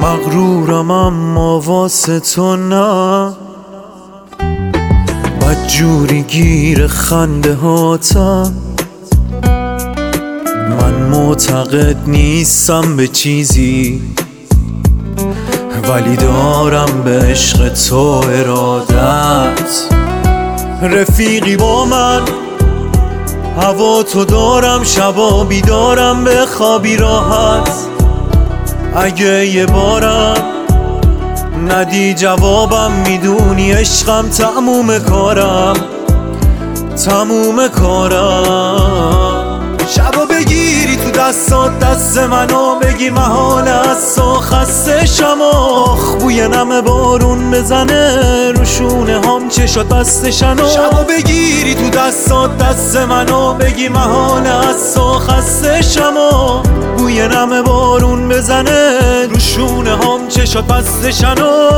مغرورم اما واسه تو نه، بدجوری گیر خنده هاتم. من معتقد نیستم به چیزی، ولی دارم به عشق تو ارادت. رفیقی با من، هوا تو دارم، شبا بیدارم به خوابی راحت. اگه یه بارم ندی جوابم، میدونی عشقم تموم کارم، تموم کارم. شبا بگیری تو دستات دست منو، بگی محال از تو خسته شما. بوی نم بارون بزنه رو شونه هم، چشات بستشنو. شبا بگیری تو دستات دست منو، بگی محال از تو خسته شما. بوی نم بارون بزنه رو شونه هم، چشات بستشنو.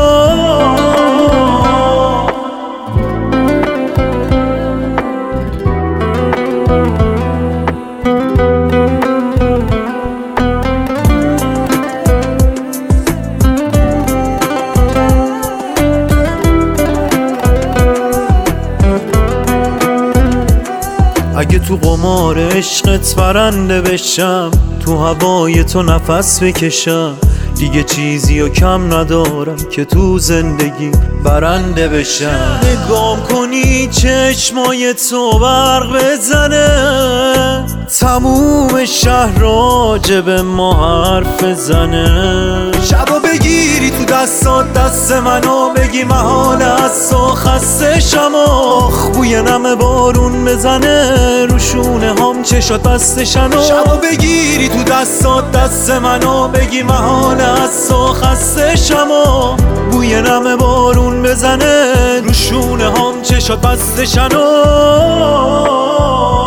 اگه تو قمار عشقت برنده بشم، تو هوای تو نفس بکشم، دیگه چیزی و کم ندارم که تو زندگی برنده بشم. نگام کنی چشمای تو برق بزنه، تموم شهر راجب ما حرف بزنه. شبا بگیری تو دستات دست منو، بگی محال از تو خسته شما. بوی نم بارون بزنه رو شونه هم، چشات بستشنو. شبا بگیری تو دستات دست منو، بگی محال از تو خسته شما. بوی نم بارون بزنه رو شونه هم، چشات بستشنو.